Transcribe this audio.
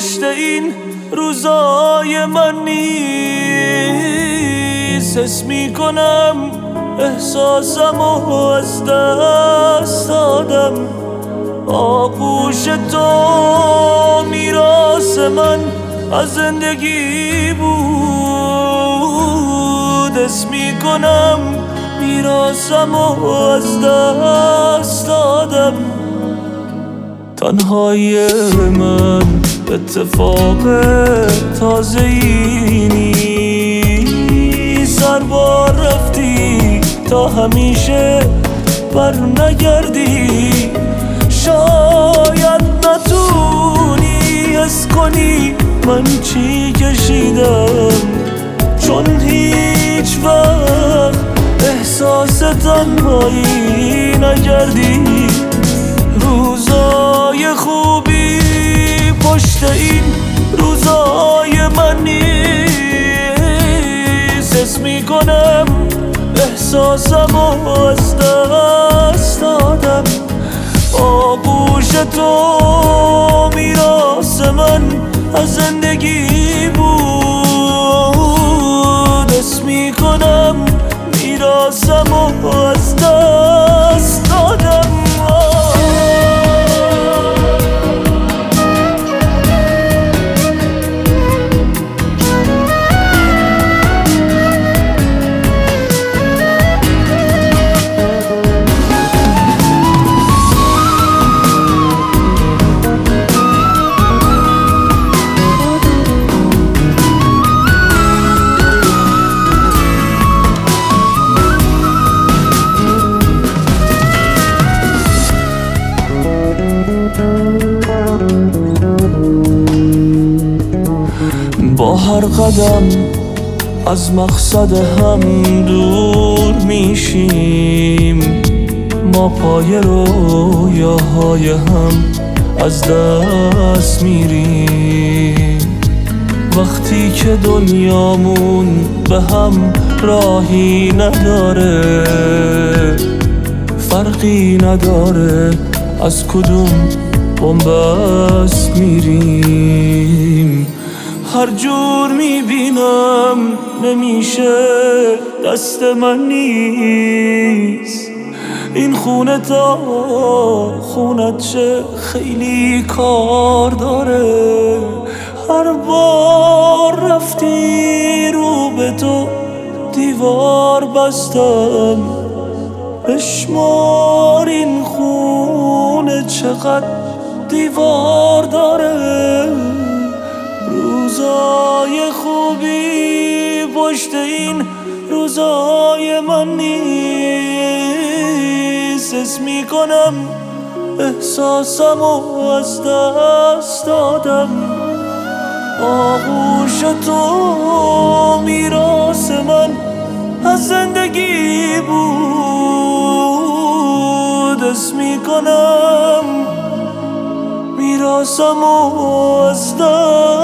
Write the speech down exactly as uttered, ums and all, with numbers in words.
پشت این روزای من نیست. حس میکنم احساسم و از دست دادم. آغوش تو میراث من از زندگی بود. حس میکنم میراثم و از دست دادم. تنهایی من اتفاق تازه‌ای نیست. هر بار رفتی تا همیشه بر نگردی. شاید نتونی حس کنی من چی کشیدم، چون هیچ وقت احساس تنهایی نکردی. روزای خوبی پشت این روزای من نیست. حس میکنم احساسم و از دست دادم. آغوش تو میراث من از زندگی بود. حس میکنم میراثم و از دست دادم. با هر قدم از مقصد هم دور میشیم. ما پای رویاهای هم از دست میریم. وقتی که دنیامون به هم راهی نداره، فرقی نداره از کدوم بنبست میریم. هر جور میبینم نمیشه، دست من نیست. این خونه تا خونت شه خیلی کار داره. هر بار رفتی رو به تو دیوار بستم. بشمار این خونه چقدر دیوار داره. روزای خوبی پشت این روزای من نیست. حس میکنم احساسم و از دست دادم. آغوش تو میراث من از زندگی بود. حس میکنم میراثم و از دست